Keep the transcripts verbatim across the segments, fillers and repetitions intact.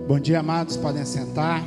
Bom dia, amados, podem assentar.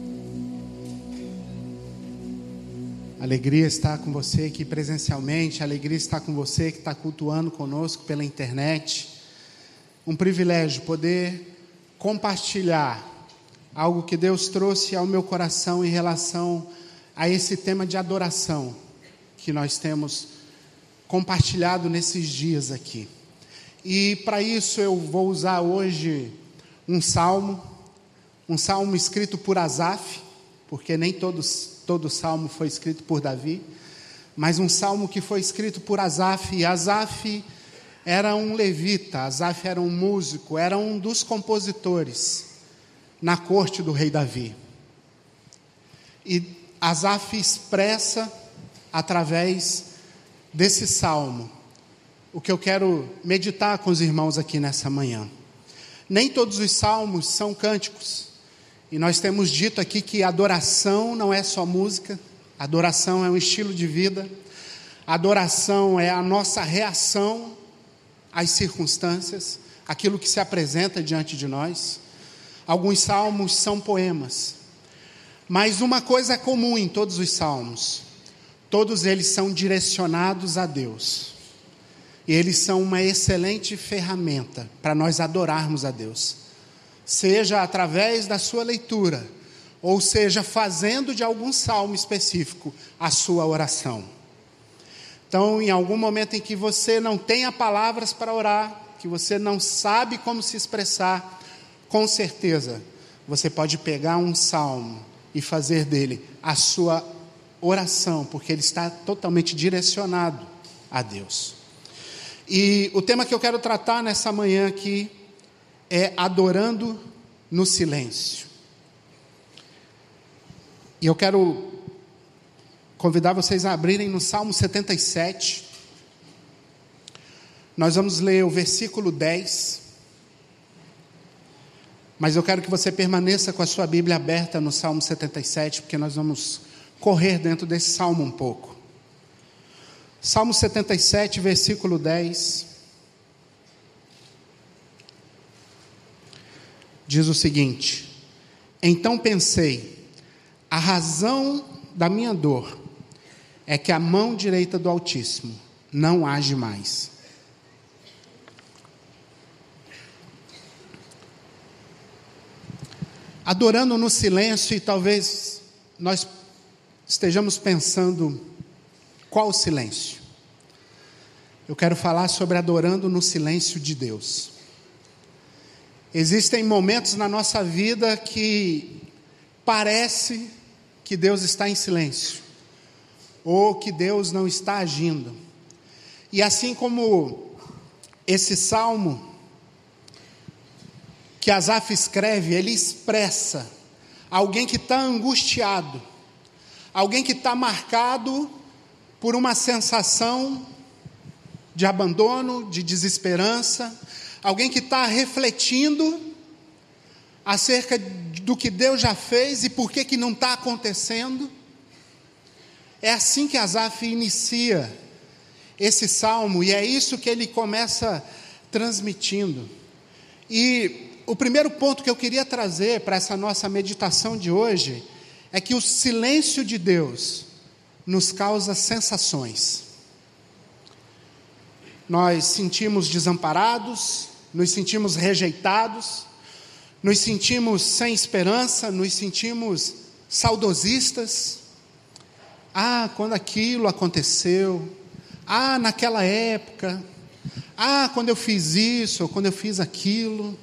Alegria estar com você aqui presencialmente, alegria estar com você que está cultuando conosco pela internet. Um privilégio poder compartilhar algo que Deus trouxe ao meu coração em relação a esse tema de adoração que nós temos compartilhado nesses dias aqui. E para isso eu vou usar hoje um salmo, um salmo escrito por Asaf, porque nem todos, todo salmo foi escrito por Davi, mas um salmo que foi escrito por Asaf. E Asaf era um levita, Asaf era um músico, era um dos compositores na corte do rei Davi. E Asaf expressa através desse salmo o que eu quero meditar com os irmãos aqui nessa manhã. Nem todos os salmos são cânticos. E nós temos dito aqui que adoração não é só música, adoração é um estilo de vida, adoração é a nossa reação às circunstâncias, aquilo que se apresenta diante de nós. Alguns salmos são poemas, mas uma coisa é comum em todos os salmos: todos eles são direcionados a Deus, e eles são uma excelente ferramenta para nós adorarmos a Deus. Seja através da sua leitura, ou seja, fazendo de algum salmo específico a sua oração. Então, em algum momento em que você não tenha palavras para orar, que você não sabe como se expressar, com certeza, você pode pegar um salmo e fazer dele a sua oração, porque ele está totalmente direcionado a Deus. E o tema que eu quero tratar nessa manhã aqui é adorando no silêncio. E eu quero convidar vocês a abrirem no Salmo setenta e sete. Nós vamos ler o versículo dez. Mas eu quero que você permaneça com a sua Bíblia aberta no Salmo setenta e sete, porque nós vamos correr dentro desse salmo um pouco. Salmo setenta e sete, versículo dez. Diz o seguinte: então pensei, a razão da minha dor é que a mão direita do Altíssimo não age mais. Adorando no silêncio, e talvez nós estejamos pensando, qual silêncio? Eu quero falar sobre adorando no silêncio de Deus. Existem momentos na nossa vida que parece que Deus está em silêncio, ou que Deus não está agindo. E assim como esse salmo que Asaf escreve, ele expressa alguém que está angustiado, alguém que está marcado por uma sensação de abandono, de desesperança, alguém que está refletindo acerca do que Deus já fez e por que que não está acontecendo. É assim que Asaf inicia esse salmo, e é isso que ele começa transmitindo. E o primeiro ponto que eu queria trazer para essa nossa meditação de hoje é que o silêncio de Deus nos causa sensações. Nós sentimos desamparados, nos sentimos rejeitados, nos sentimos sem esperança, nos sentimos saudosistas. Ah, quando aquilo aconteceu, ah, naquela época, ah, quando eu fiz isso, ou quando eu fiz aquilo.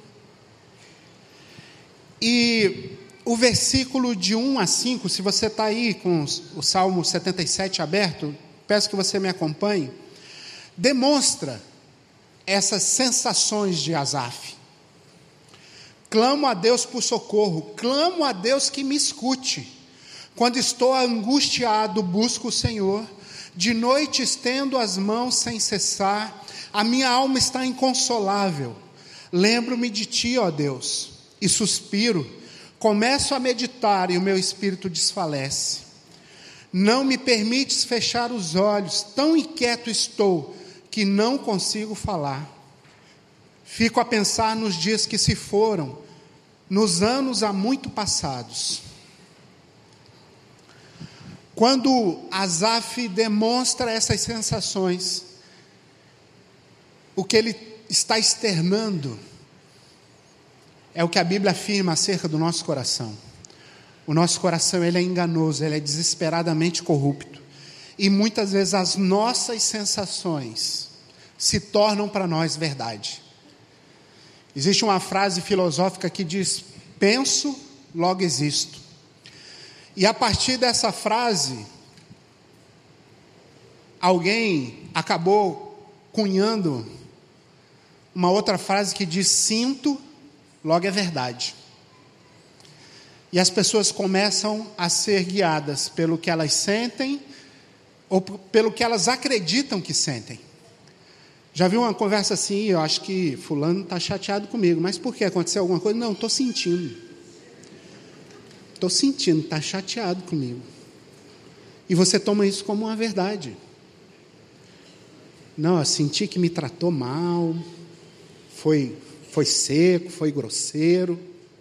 E o versículo de um a cinco, se você está aí com o Salmo setenta e sete aberto, peço que você me acompanhe, demonstra essas sensações de Asaf. Clamo a Deus por socorro, clamo a Deus que me escute. Quando estou angustiado, busco o Senhor. De noite estendo as mãos sem cessar, a minha alma está inconsolável. Lembro-me de ti, ó Deus, e suspiro. Começo a meditar e o meu espírito desfalece. Não me permites fechar os olhos, tão inquieto estou que não consigo falar. Fico a pensar nos dias que se foram, nos anos há muito passados, quando Asaf demonstra essas sensações, o que ele está externando é o que a Bíblia afirma acerca do nosso coração. O nosso coração, ele é enganoso, ele é desesperadamente corrupto, e muitas vezes as nossas sensações se tornam para nós verdade. Existe uma frase filosófica que diz: penso, logo existo. E a partir dessa frase, alguém acabou cunhando uma outra frase que diz: sinto, logo é verdade. E as pessoas começam a ser guiadas pelo que elas sentem ou pelo que elas acreditam que sentem. Já vi uma conversa assim: eu acho que fulano está chateado comigo. Mas por que? Aconteceu alguma coisa? Não, estou sentindo. Estou sentindo, está chateado comigo. E você toma isso como uma verdade. Não, eu senti que me tratou mal, foi, foi seco, foi grosseiro.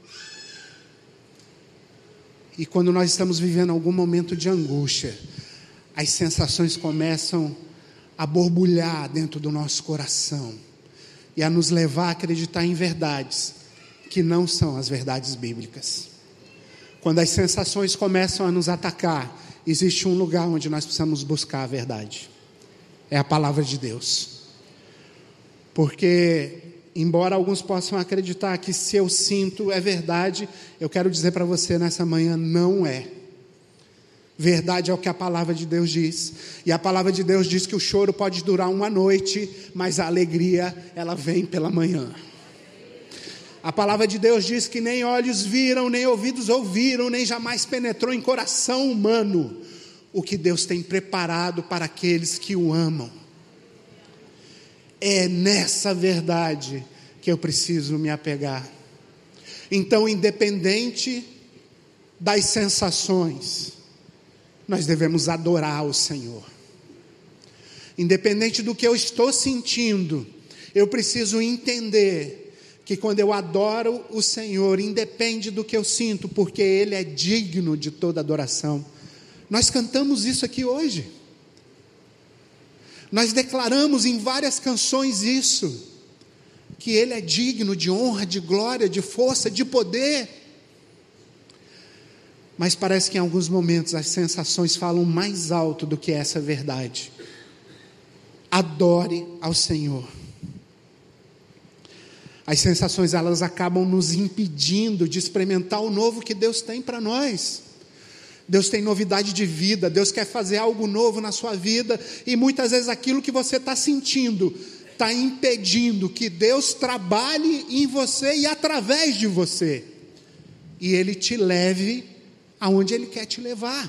E quando nós estamos vivendo algum momento de angústia, as sensações começam a borbulhar dentro do nosso coração e a nos levar a acreditar em verdades que não são as verdades bíblicas. Quando as sensações começam a nos atacar, existe um lugar onde nós precisamos buscar a verdade. É a palavra de Deus. Porque, embora alguns possam acreditar que se eu sinto é verdade, eu quero dizer para você nessa manhã: não é. Verdade é o que a palavra de Deus diz. E a palavra de Deus diz que o choro pode durar uma noite, mas a alegria, ela vem pela manhã. A palavra de Deus diz que nem olhos viram, nem ouvidos ouviram, nem jamais penetrou em coração humano o que Deus tem preparado para aqueles que o amam. É nessa verdade que eu preciso me apegar. Então, independente das sensações, nós devemos adorar o Senhor. Independente do que eu estou sentindo, eu preciso entender que quando eu adoro o Senhor, independe do que eu sinto, porque Ele é digno de toda adoração. Nós cantamos isso aqui hoje. Nós declaramos em várias canções isso, que Ele é digno de honra, de glória, de força, de poder. Mas parece que em alguns momentos as sensações falam mais alto do que essa verdade. Adore ao Senhor. As sensações, elas acabam nos impedindo de experimentar o novo que Deus tem para nós. Deus tem novidade de vida, Deus quer fazer algo novo na sua vida, e muitas vezes aquilo que você está sentindo está impedindo que Deus trabalhe em você e através de você, e Ele te leve aonde Ele quer te levar.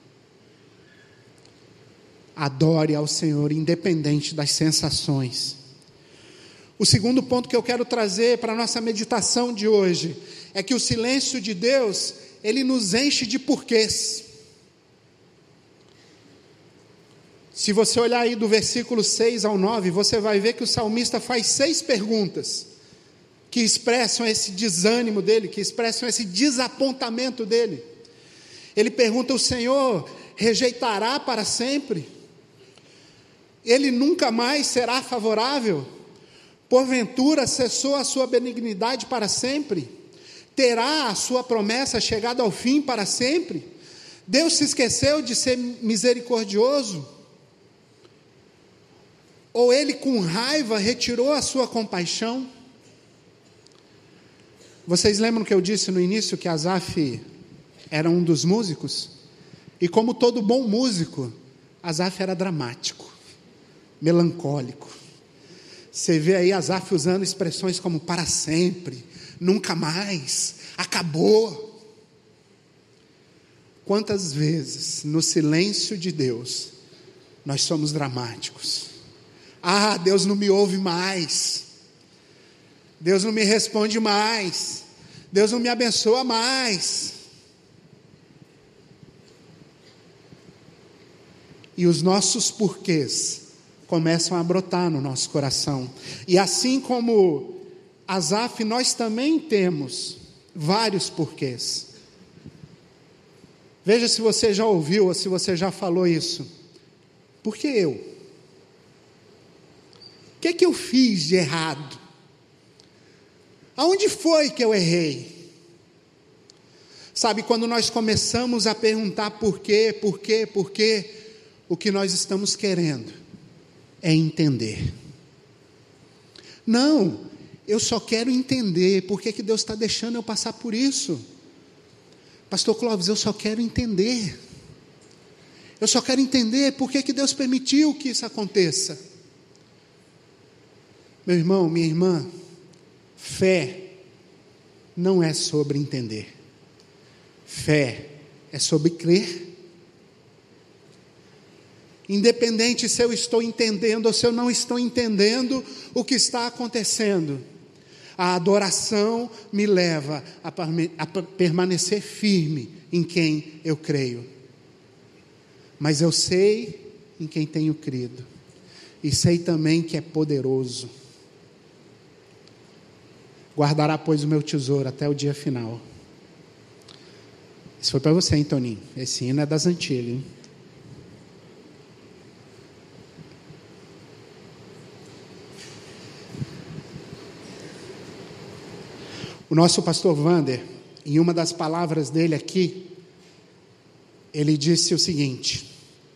Adore ao Senhor, independente das sensações. O segundo ponto que eu quero trazer para a nossa meditação de hoje é que o silêncio de Deus, ele nos enche de porquês. Se você olhar aí do versículo seis ao nove, você vai ver que o salmista faz seis perguntas que expressam esse desânimo dele, que expressam esse desapontamento dele. Ele pergunta: o Senhor rejeitará para sempre? Ele nunca mais será favorável? Porventura cessou a sua benignidade para sempre? Terá a sua promessa chegado ao fim para sempre? Deus se esqueceu de ser misericordioso? Ou Ele com raiva retirou a sua compaixão? Vocês lembram que eu disse no início que Asaf era um dos músicos? E como todo bom músico, Asaf era dramático, melancólico. Você vê aí Asaf usando expressões como para sempre, nunca mais, acabou. Quantas vezes no silêncio de Deus nós somos dramáticos? Ah, Deus não me ouve mais, Deus não me responde mais, Deus não me abençoa mais. E os nossos porquês começam a brotar no nosso coração. E assim como Asaf, nós também temos vários porquês. Veja se você já ouviu ou se você já falou isso. Por que eu? O que é que eu fiz de errado? Aonde foi que eu errei? Sabe, quando nós começamos a perguntar por quê, por quê, por quê, o que nós estamos querendo é entender. Não, eu só quero entender por que que Deus está deixando eu passar por isso. Pastor Clóvis, eu só quero entender. Eu só quero entender por que que Deus permitiu que isso aconteça. Meu irmão, minha irmã, fé não é sobre entender. Fé é sobre crer. Independente se eu estou entendendo ou se eu não estou entendendo o que está acontecendo, a adoração me leva a, a permanecer firme em quem eu creio. Mas eu sei em quem tenho crido, e sei também que é poderoso. Guardará, pois, o meu tesouro até o dia final. Isso foi para você, hein, Toninho? Esse hino é das antigas, hein? O nosso pastor Wander, em uma das palavras dele aqui, ele disse o seguinte: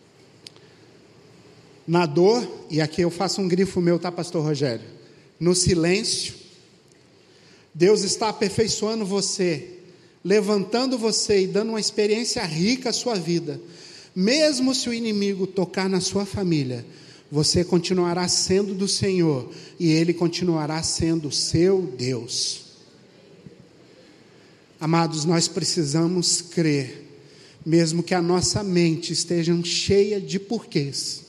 na dor, e aqui eu faço um grifo meu, tá, pastor Rogério? No silêncio, Deus está aperfeiçoando você, levantando você e dando uma experiência rica à sua vida. Mesmo se o inimigo tocar na sua família, você continuará sendo do Senhor, e Ele continuará sendo seu Deus. Amados, nós precisamos crer, mesmo que a nossa mente esteja cheia de porquês.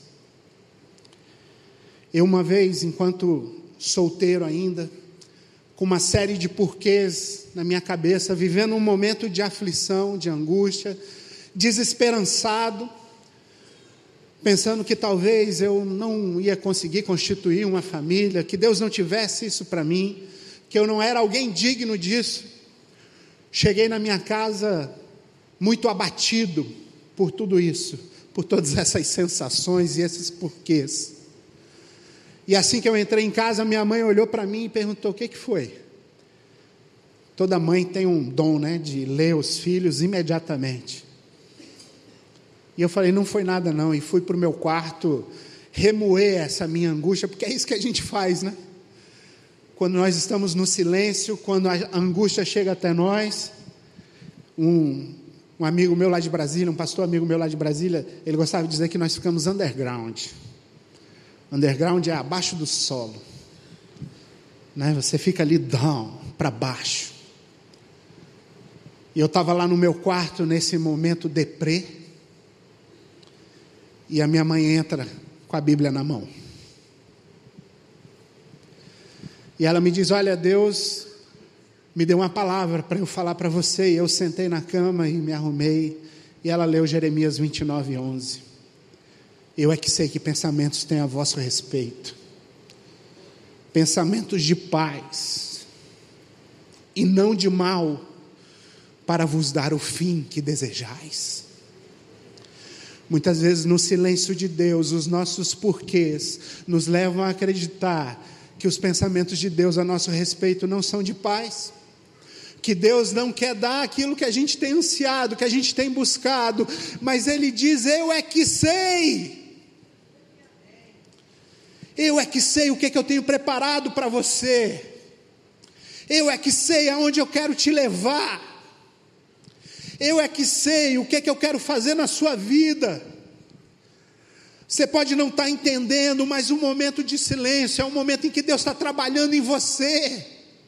Eu uma vez, enquanto solteiro ainda, com uma série de porquês na minha cabeça, vivendo um momento de aflição, de angústia, desesperançado, pensando que talvez eu não ia conseguir constituir uma família, que Deus não tivesse isso para mim, que eu não era alguém digno disso. Cheguei na minha casa muito abatido por tudo isso, por todas essas sensações e esses porquês. E assim que eu entrei em casa, minha mãe olhou para mim e perguntou: o que que foi? Toda mãe tem um dom, né, de ler os filhos imediatamente. E eu falei: não foi nada não, e fui para o meu quarto remoer essa minha angústia, porque é isso que a gente faz, né? Quando nós estamos no silêncio, quando a angústia chega até nós. Um, um amigo meu lá de Brasília, um pastor amigo meu lá de Brasília, ele gostava de dizer que nós ficamos underground. Underground é abaixo do solo, né? Você fica ali down, para baixo. E eu estava lá no meu quarto, nesse momento deprê, e a minha mãe entra com a Bíblia na mão. E ela me diz: olha, Deus me deu uma palavra para eu falar para você. E eu sentei na cama e me arrumei, e ela leu Jeremias vinte e nove, onze. Eu é que sei que pensamentos têm a vosso respeito, pensamentos de paz e não de mal, para vos dar o fim que desejais. Muitas vezes no silêncio de Deus, os nossos porquês nos levam a acreditar que os pensamentos de Deus a nosso respeito não são de paz, que Deus não quer dar aquilo que a gente tem ansiado, que a gente tem buscado, mas Ele diz: eu é que sei, eu é que sei o que, é que eu tenho preparado para você, eu é que sei aonde eu quero te levar, eu é que sei o que, é que eu quero fazer na sua vida. Você pode não estar entendendo, mas um momento de silêncio é um momento em que Deus está trabalhando em você,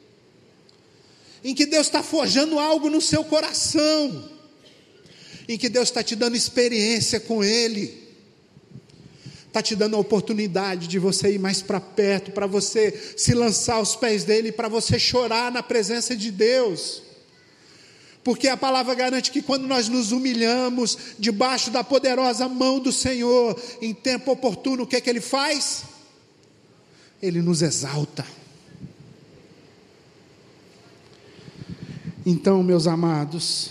em que Deus está forjando algo no seu coração, em que Deus está te dando experiência com Ele, está te dando a oportunidade de você ir mais para perto, para você se lançar aos pés dEle, para você chorar na presença de Deus. Porque a palavra garante que quando nós nos humilhamos debaixo da poderosa mão do Senhor, em tempo oportuno, o que é que Ele faz? Ele nos exalta. Então, meus amados,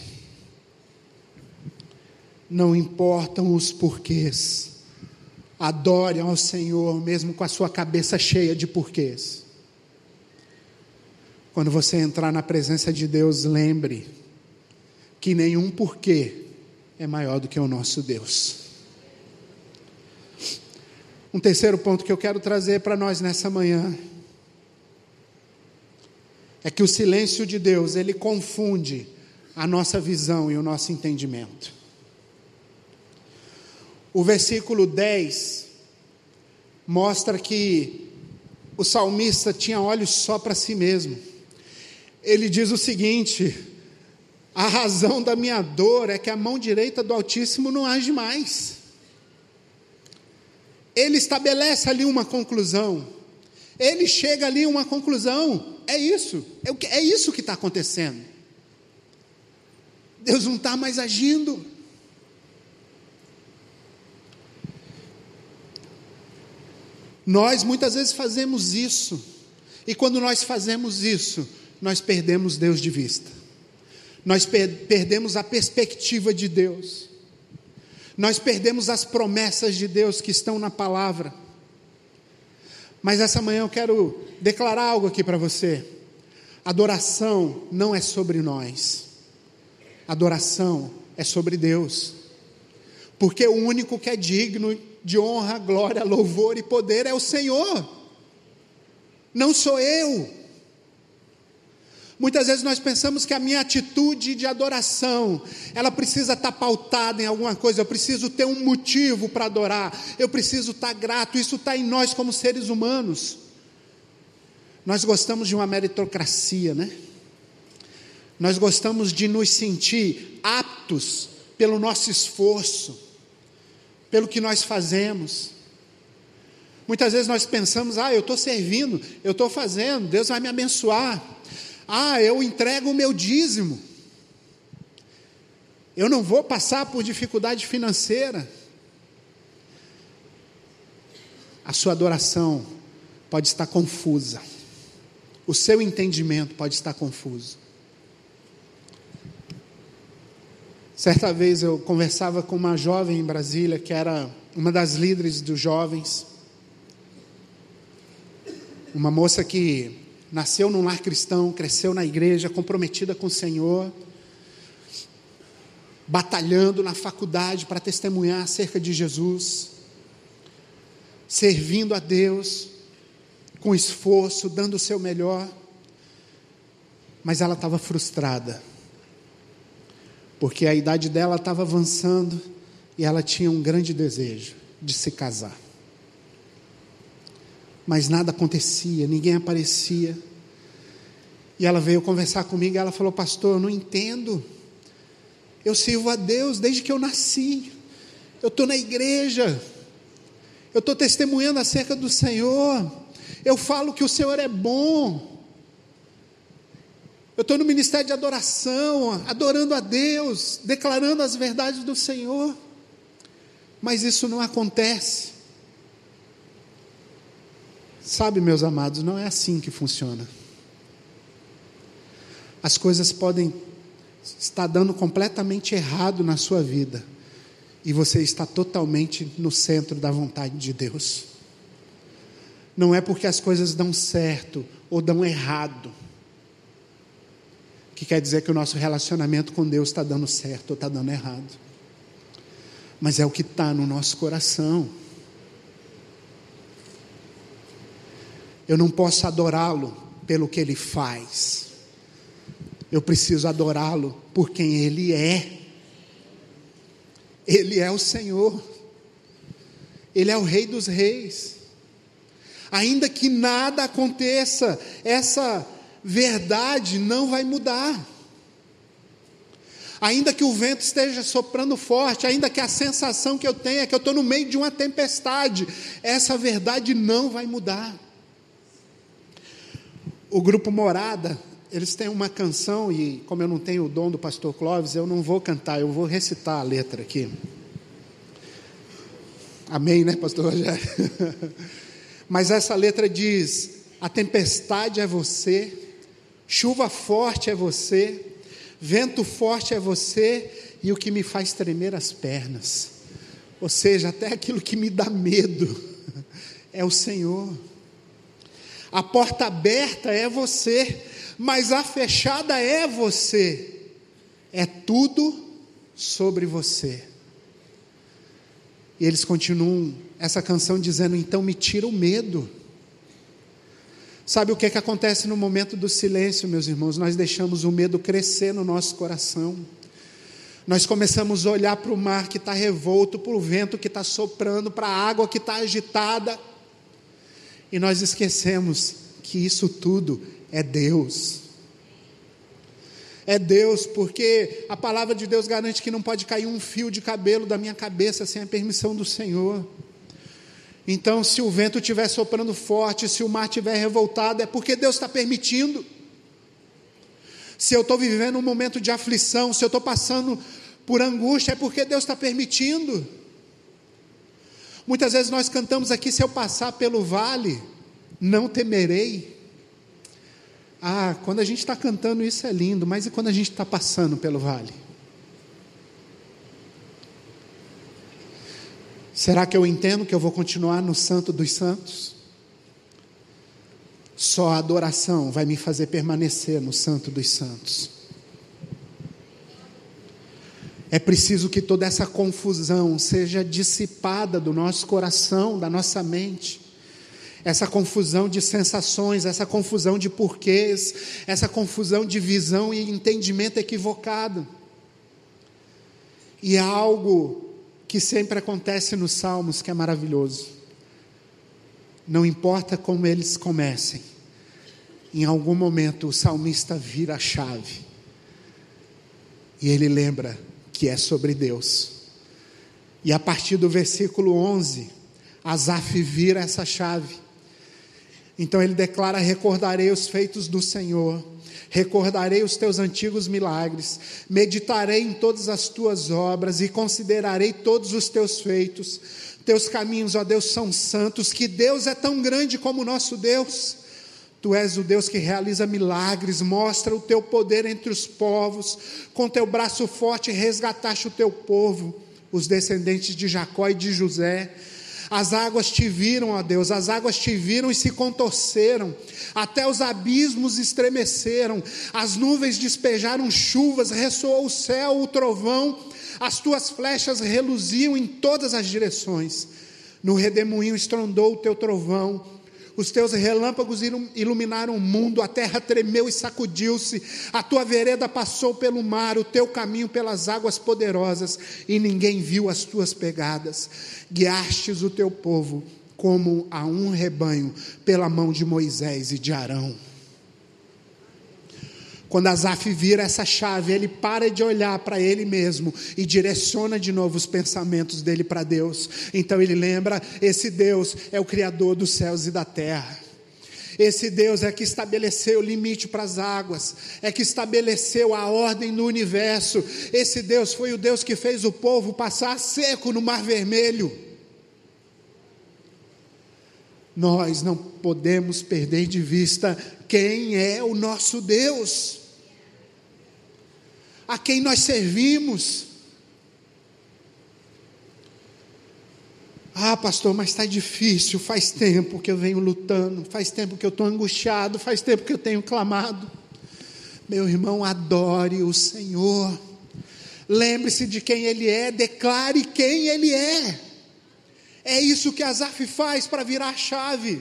não importam os porquês, adore ao Senhor, mesmo com a sua cabeça cheia de porquês. Quando você entrar na presença de Deus, lembre que nenhum porquê é maior do que o nosso Deus. Um terceiro ponto que eu quero trazer para nós nessa manhã é que o silêncio de Deus, ele confunde a nossa visão e o nosso entendimento. O versículo dez mostra que o salmista tinha olhos só para si mesmo. Ele diz o seguinte: a razão da minha dor é que a mão direita do Altíssimo não age mais. Ele estabelece ali uma conclusão, ele chega ali a uma conclusão, é isso, é, o que, é isso que está acontecendo. Deus não está mais agindo. Nós muitas vezes fazemos isso, e quando nós fazemos isso, nós perdemos Deus de vista, nós per- perdemos a perspectiva de Deus, nós perdemos as promessas de Deus que estão na palavra. Mas essa manhã eu quero declarar algo aqui para você: adoração não é sobre nós, adoração é sobre Deus, porque o único que é digno de honra, glória, louvor e poder é o Senhor, não sou eu. Muitas vezes nós pensamos que a minha atitude de adoração, ela precisa estar pautada em alguma coisa, eu preciso ter um motivo para adorar, eu preciso estar grato, isso está em nós como seres humanos. Nós gostamos de uma meritocracia, né? Nós gostamos de nos sentir aptos pelo nosso esforço, pelo que nós fazemos. Muitas vezes nós pensamos, ah, eu estou servindo, eu estou fazendo, Deus vai me abençoar. Ah, eu entrego o meu dízimo, eu não vou passar por dificuldade financeira. A sua adoração pode estar confusa, o seu entendimento pode estar confuso. Certa vez eu conversava com uma jovem em Brasília, que era uma das líderes dos jovens, uma moça que nasceu num lar cristão, cresceu na igreja, comprometida com o Senhor, batalhando na faculdade para testemunhar acerca de Jesus, servindo a Deus com esforço, dando o seu melhor, mas ela estava frustrada, porque a idade dela estava avançando e ela tinha um grande desejo de se casar. Mas nada acontecia, ninguém aparecia. E ela veio conversar comigo e ela falou: pastor, eu não entendo, eu sirvo a Deus desde que eu nasci, eu estou na igreja, eu estou testemunhando acerca do Senhor, eu falo que o Senhor é bom, eu estou no ministério de adoração, adorando a Deus, declarando as verdades do Senhor, mas isso não acontece. Sabe, meus amados, não é assim que funciona. As coisas podem estar dando completamente errado na sua vida, e você está totalmente no centro da vontade de Deus. Não é porque as coisas dão certo ou dão errado que quer dizer que o nosso relacionamento com Deus está dando certo ou está dando errado, mas é o que está no nosso coração. Eu não posso adorá-lo pelo que Ele faz, eu preciso adorá-lo por quem Ele é. Ele é o Senhor, Ele é o Rei dos Reis. Ainda que nada aconteça, essa verdade não vai mudar. Ainda que o vento esteja soprando forte, ainda que a sensação que eu tenha é que eu estou no meio de uma tempestade, essa verdade não vai mudar. O grupo Morada, eles têm uma canção, e como eu não tenho o dom do pastor Clóvis, eu não vou cantar, eu vou recitar a letra aqui. Amém, né, pastor Rogério? Mas essa letra diz: a tempestade é você, chuva forte é você, vento forte é você e o que me faz tremer as pernas. Ou seja, até aquilo que me dá medo é o Senhor. A porta aberta é você, mas a fechada é você. É tudo sobre você. E eles continuam essa canção dizendo: então me tira o medo. Sabe o que, é que acontece no momento do silêncio, meus irmãos? Nós deixamos o medo crescer no nosso coração. Nós começamos a olhar para o mar que está revolto, para o vento que está soprando, para a água que está agitada, e nós esquecemos que isso tudo é Deus. É Deus, porque a palavra de Deus garante que não pode cair um fio de cabelo da minha cabeça sem a permissão do Senhor. Então, se o vento estiver soprando forte, se o mar estiver revoltado, é porque Deus está permitindo. Se eu estou vivendo um momento de aflição, se eu estou passando por angústia, é porque Deus está permitindo. Muitas vezes nós cantamos aqui: se eu passar pelo vale, não temerei. Ah, quando a gente está cantando isso é lindo, mas e quando a gente está passando pelo vale? Será que eu entendo que eu vou continuar no Santo dos Santos? Só a adoração vai me fazer permanecer no Santo dos Santos. É preciso que toda essa confusão seja dissipada do nosso coração, da nossa mente. Essa confusão de sensações, essa confusão de porquês, essa confusão de visão e entendimento equivocado. E há algo que sempre acontece nos Salmos que é maravilhoso. Não importa como eles comecem, em algum momento o salmista vira a chave. E ele lembra que é sobre Deus. E a partir do versículo onze, Asaf vira essa chave. Então ele declara: recordarei os feitos do Senhor, recordarei os teus antigos milagres, meditarei em todas as tuas obras e considerarei todos os teus feitos. Teus caminhos, ó Deus, são santos. Que Deus é tão grande como o nosso Deus. Tu és o Deus que realiza milagres, mostra o teu poder entre os povos. Com teu braço forte resgataste o teu povo, os descendentes de Jacó e de José. As águas te viram, ó Deus, as águas te viram e se contorceram, até os abismos estremeceram, as nuvens despejaram chuvas, ressoou o céu, o trovão, as tuas flechas reluziam em todas as direções. No redemoinho estrondou o teu trovão, os teus relâmpagos iluminaram o mundo, a terra tremeu e sacudiu-se, a tua vereda passou pelo mar, o teu caminho pelas águas poderosas, e ninguém viu as tuas pegadas. Guiastes o teu povo como a um rebanho pela mão de Moisés e de Arão. Quando Asaf vira essa chave, ele para de olhar para ele mesmo e direciona de novo os pensamentos dele para Deus. Então ele lembra: esse Deus é o Criador dos céus e da terra. Esse Deus é que estabeleceu o limite para as águas, é que estabeleceu a ordem no universo. Esse Deus foi o Deus que fez o povo passar seco no Mar Vermelho. Nós não podemos perder de vista quem é o nosso Deus, a quem nós servimos. Ah, pastor, mas está difícil, faz tempo que eu venho lutando, faz tempo que eu estou angustiado, faz tempo que eu tenho clamado. Meu irmão, adore o Senhor, lembre-se de quem Ele é, declare quem Ele é. É isso que Asaf faz para virar a chave.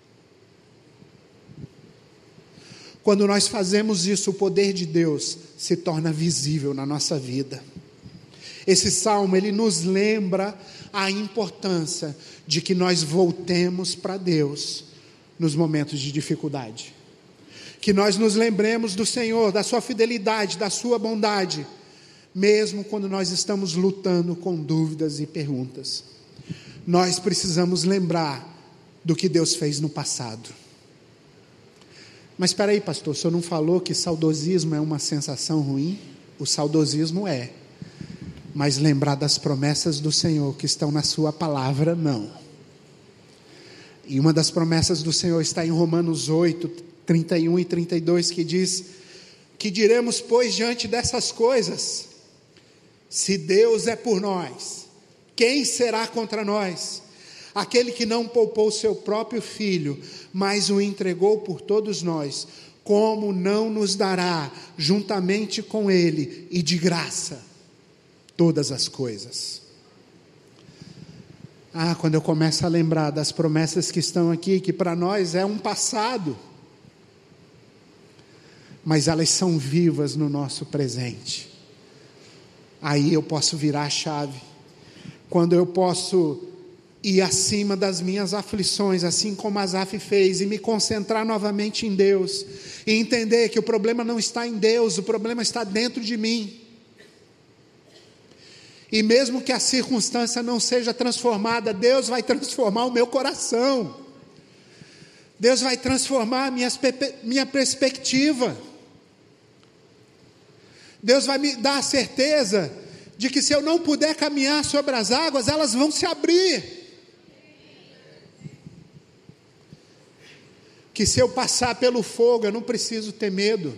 Quando nós fazemos isso, o poder de Deus se torna visível na nossa vida. Esse salmo, ele nos lembra a importância de que nós voltemos para Deus nos momentos de dificuldade. Que nós nos lembremos do Senhor, da sua fidelidade, da sua bondade, mesmo quando nós estamos lutando com dúvidas e perguntas. Nós precisamos lembrar do que Deus fez no passado. Mas espera aí, pastor, o senhor não falou que saudosismo é uma sensação ruim? O saudosismo é, mas lembrar das promessas do Senhor que estão na sua palavra, não. E uma das promessas do Senhor está em Romanos oito, trinta e um e trinta e dois, que diz: Que diremos, pois, diante dessas coisas? Se Deus é por nós, quem será contra nós? Aquele que não poupou seu próprio filho, mas o entregou por todos nós, como não nos dará, juntamente com ele, e de graça, todas as coisas? Ah, quando eu começo a lembrar das promessas que estão aqui, que para nós é um passado, mas elas são vivas no nosso presente. Aí eu posso virar a chave, quando eu posso ir acima das minhas aflições, assim como Asaf fez, e me concentrar novamente em Deus, e entender que o problema não está em Deus, o problema está dentro de mim. E mesmo que a circunstância não seja transformada, Deus vai transformar o meu coração, Deus vai transformar a minha, minha perspectiva, Deus vai me dar a certeza de que se eu não puder caminhar sobre as águas, elas vão se abrir. Que se eu passar pelo fogo, eu não preciso ter medo.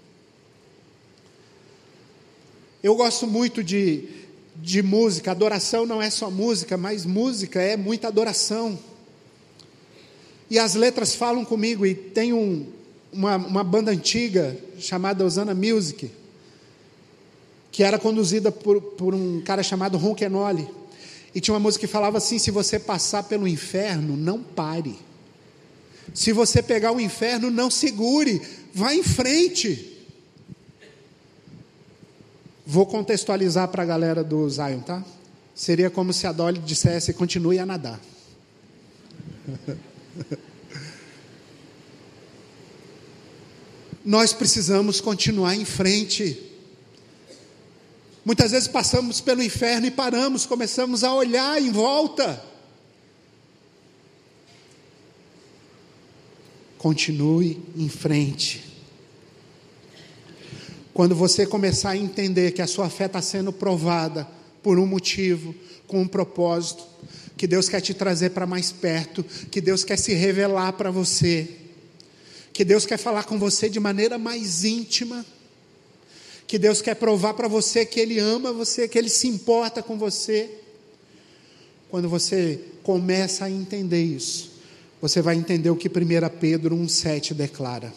Eu gosto muito de, de música. Adoração não é só música, mas música é muita adoração. E as letras falam comigo. E tem um, uma, uma banda antiga chamada Osana Music, que era conduzida por, por um cara chamado Ron Kenoly, e tinha uma música que falava assim: se você passar pelo inferno, não pare, se você pegar o inferno, não segure, vá em frente. Vou contextualizar para a galera do Zion, tá? Seria como se a Dolly dissesse: continue a nadar. Nós precisamos continuar em frente. Muitas vezes passamos pelo inferno e paramos, começamos a olhar em volta. Continue em frente. Quando você começar a entender que a sua fé está sendo provada por um motivo, com um propósito, que Deus quer te trazer para mais perto, que Deus quer se revelar para você, que Deus quer falar com você de maneira mais íntima, que Deus quer provar para você que Ele ama você, que Ele se importa com você. Quando você começa a entender isso, você vai entender o que primeira Pedro um sete declara: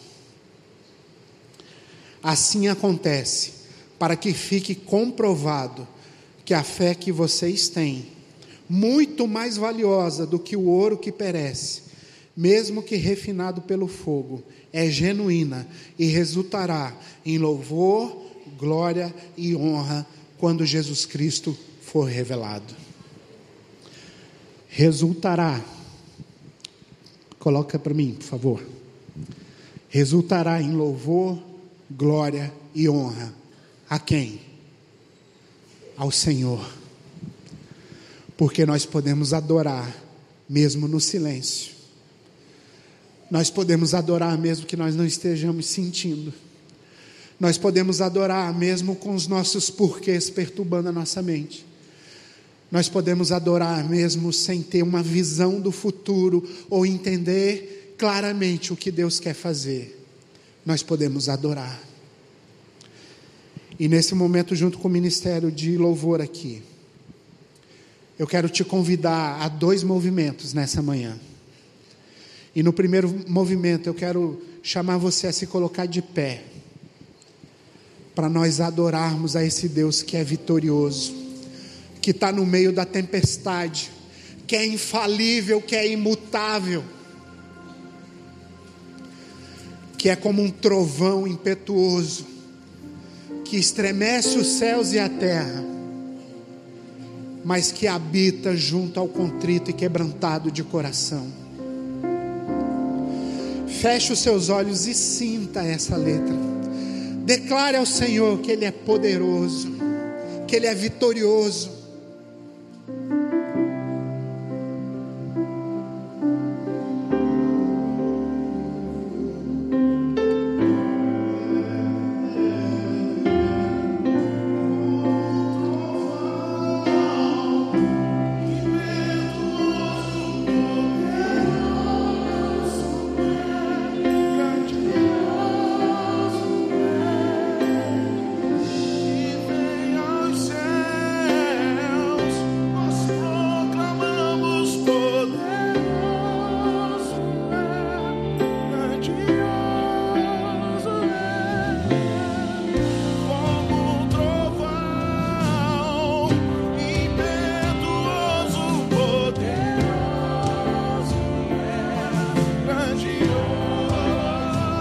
assim acontece, para que fique comprovado que a fé que vocês têm, muito mais valiosa do que o ouro que perece, mesmo que refinado pelo fogo, é genuína e resultará em louvor, glória e honra quando Jesus Cristo for revelado. Resultará, coloca para mim, por favor. Resultará em louvor, glória e honra. A quem? Ao Senhor. Porque nós podemos adorar mesmo no silêncio. Nós podemos adorar mesmo que nós não estejamos sentindo. Nós podemos adorar mesmo com os nossos porquês perturbando a nossa mente. Nós podemos adorar mesmo sem ter uma visão do futuro ou entender claramente o que Deus quer fazer. Nós podemos adorar. E nesse momento, junto com o ministério de louvor aqui, eu quero te convidar a dois movimentos nessa manhã. E no primeiro movimento eu quero chamar você a se colocar de pé, para nós adorarmos a esse Deus que é vitorioso, que está no meio da tempestade, que é infalível, que é imutável, que é como um trovão impetuoso, que estremece os céus e a terra, mas que habita junto ao contrito e quebrantado de coração. Feche os seus olhos e sinta essa letra. Declare ao Senhor que Ele é poderoso, que Ele é vitorioso.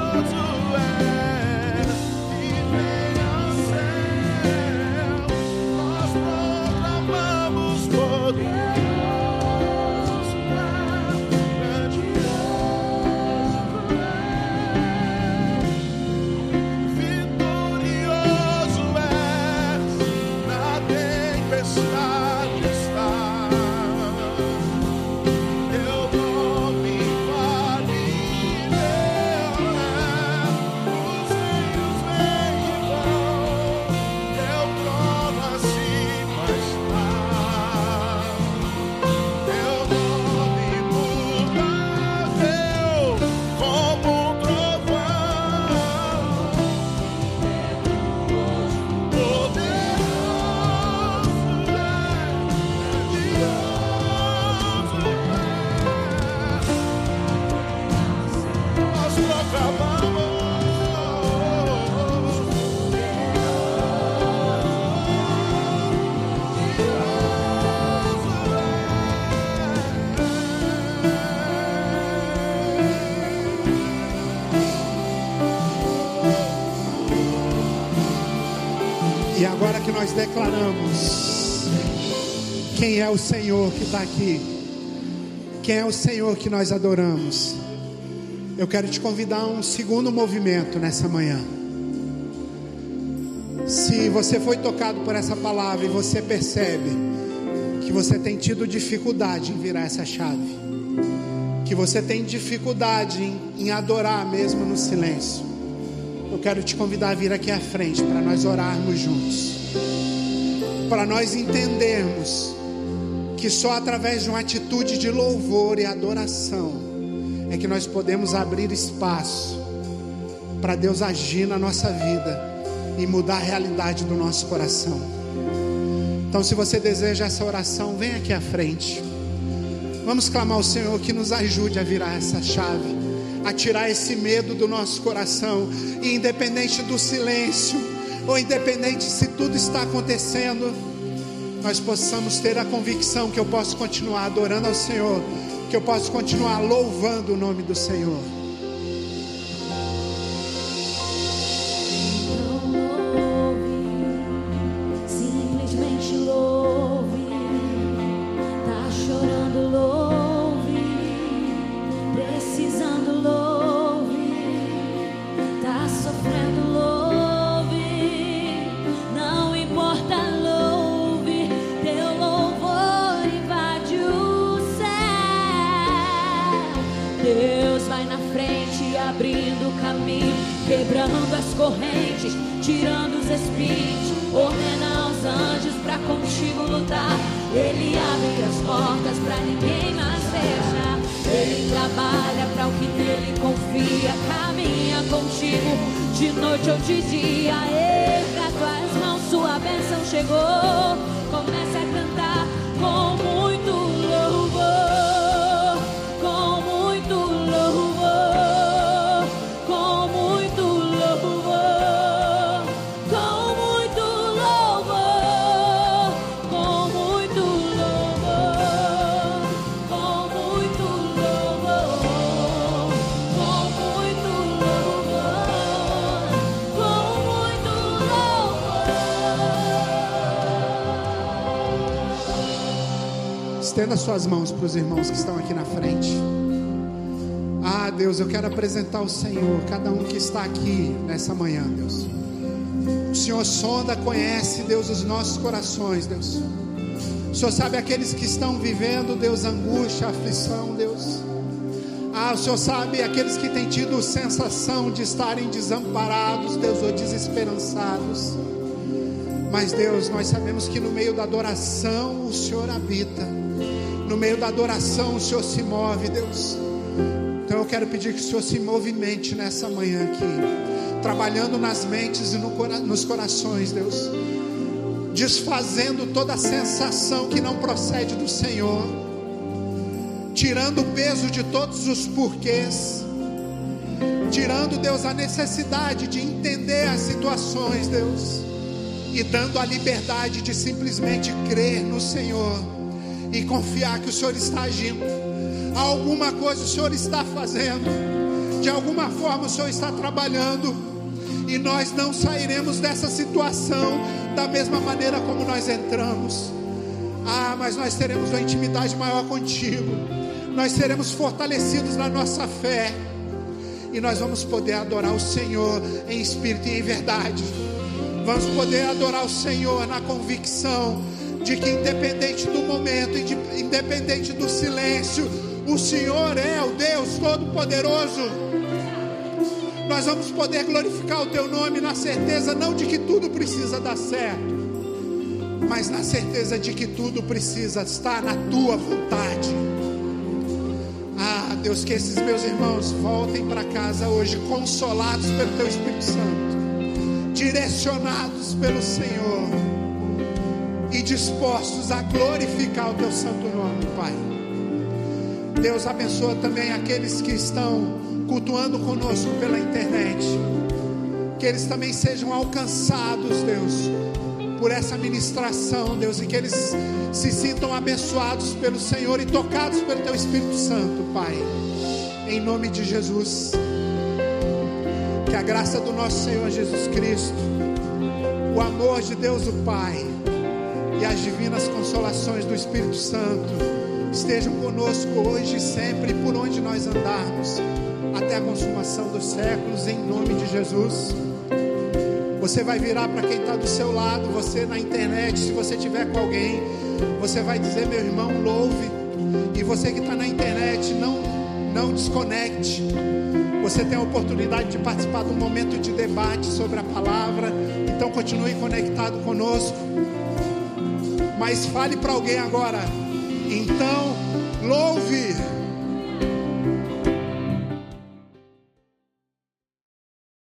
E agora que nós declaramos quem é o Senhor que está aqui, quem é o Senhor que nós adoramos, eu quero te convidar a um segundo movimento nessa manhã. Se você foi tocado por essa palavra e você percebe que você tem tido dificuldade em virar essa chave, que você tem dificuldade em, em adorar mesmo no silêncio, eu quero te convidar a vir aqui à frente para nós orarmos juntos, para nós entendermos que só através de uma atitude de louvor e adoração é que nós podemos abrir espaço para Deus agir na nossa vida e mudar a realidade do nosso coração. Então, se você deseja essa oração, vem aqui à frente. Vamos clamar ao Senhor que nos ajude a virar essa chave, a tirar esse medo do nosso coração. E independente do silêncio, ou independente se tudo está acontecendo, nós possamos ter a convicção que eu posso continuar adorando ao Senhor, que eu posso continuar louvando o nome do Senhor. Quebrando as correntes, tirando os espinhos, ordena aos anjos pra contigo lutar. Ele abre as portas pra ninguém mais fechar. Ele trabalha pra o que nele confia, caminha contigo de noite ou de dia. Erga tuas mãos, sua bênção chegou. Comece a cantar com muito louvor, com muito louvor. Estenda suas mãos para os irmãos que estão aqui na frente. Ah, Deus, eu quero apresentar ao Senhor cada um que está aqui nessa manhã, Deus. O Senhor sonda, conhece, Deus, os nossos corações, Deus. O Senhor sabe aqueles que estão vivendo, Deus, angústia, aflição, Deus. Ah, o Senhor sabe aqueles que têm tido sensação de estarem desamparados, Deus, ou desesperançados. Mas, Deus, nós sabemos que no meio da adoração o Senhor habita. No meio da adoração o Senhor se move, Deus. Então eu quero pedir que o Senhor se movimente nessa manhã aqui, trabalhando nas mentes e no, nos corações, Deus, desfazendo toda a sensação que não procede do Senhor, tirando o peso de todos os porquês, tirando, Deus, a necessidade de entender as situações, Deus, e dando a liberdade de simplesmente crer no Senhor e confiar que o Senhor está agindo. Alguma coisa o Senhor está fazendo. De alguma forma o Senhor está trabalhando, e nós não sairemos dessa situação da mesma maneira como nós entramos. Ah, mas nós teremos uma intimidade maior contigo, nós seremos fortalecidos na nossa fé, e nós vamos poder adorar o Senhor em espírito e em verdade. Vamos poder adorar o Senhor na convicção de que, independente do momento, independente do silêncio, o Senhor é o Deus Todo-Poderoso. Nós vamos poder glorificar o Teu nome na certeza não de que tudo precisa dar certo, mas na certeza de que tudo precisa estar na Tua vontade. Ah, Deus, que esses meus irmãos voltem para casa hoje consolados pelo Teu Espírito Santo, direcionados pelo Senhor e dispostos a glorificar o Teu santo nome, Pai. Deus, abençoa também aqueles que estão cultuando conosco pela internet, que eles também sejam alcançados, Deus, por essa ministração, Deus, e que eles se sintam abençoados pelo Senhor e tocados pelo Teu Espírito Santo, Pai, em nome de Jesus. Que a graça do nosso Senhor Jesus Cristo, o amor de Deus o Pai e as divinas consolações do Espírito Santo estejam conosco hoje e sempre, por onde nós andarmos, até a consumação dos séculos, em nome de Jesus. Você vai virar para quem está do seu lado, você na internet, se você tiver com alguém, você vai dizer: meu irmão, louve. E você que está na internet, não, não desconecte. Você tem a oportunidade de participar de um momento de debate sobre a palavra, então continue conectado conosco. Mas fale para alguém agora: então louve.